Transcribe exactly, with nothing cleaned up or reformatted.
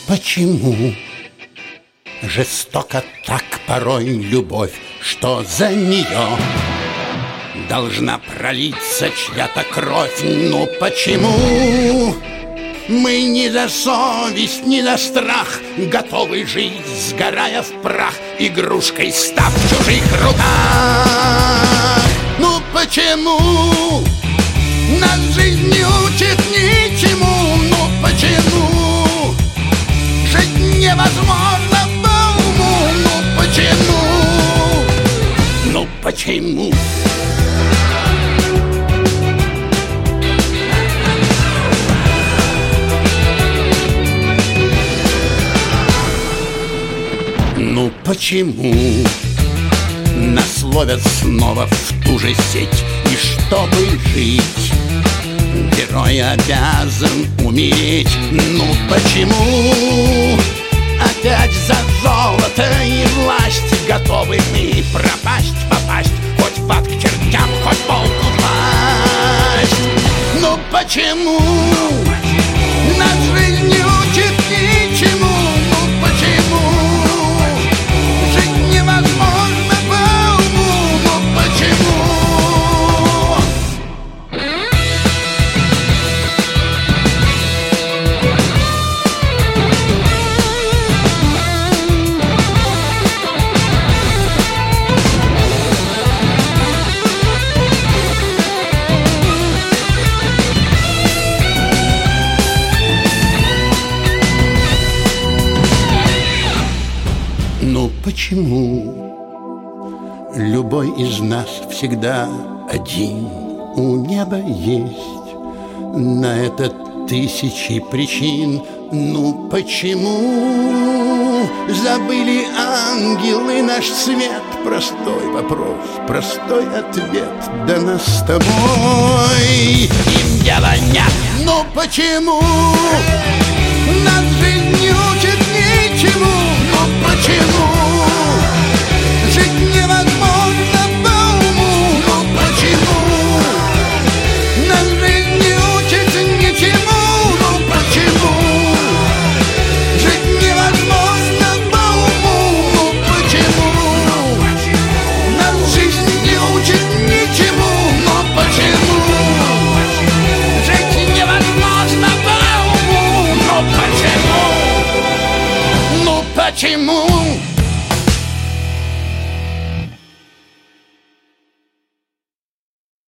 почему жестоко так порой любовь, что за нее должна пролиться чья-то кровь? Ну почему мы ни за совесть, ни за страх готовы жить, сгорая в прах, игрушкой став в чужих руках? Ну почему нас жизнь не учит ничему? Ну почему жить невозможно по уму? Ну почему? Ну почему? Ну почему нас ловят снова в ту же сеть? И чтобы жить, герой обязан умереть. Ну почему опять за золото и власть готовы мы пропасть, попасть хоть в ад к чертям, хоть в пол упасть? Ну почему нас жизнь не учит ничему? Ну почему жить невозможно по уму? Ну почему? Ну почему любой из нас всегда один? У неба есть на это тысячи причин. Ну почему забыли ангелы наш свет? Простой вопрос, простой ответ. Да нас с тобой им дела нет. Ну почему нас жизнь не учит ничему? Ну почему жить невозможно по уму? Ну почему нас жизнь не учит ничему? Ну почему жить невозможно по уму? Ну почему нас жизнь не учит ничему? Ну почему жить невозможно по уму? Ну почему? Ну почему?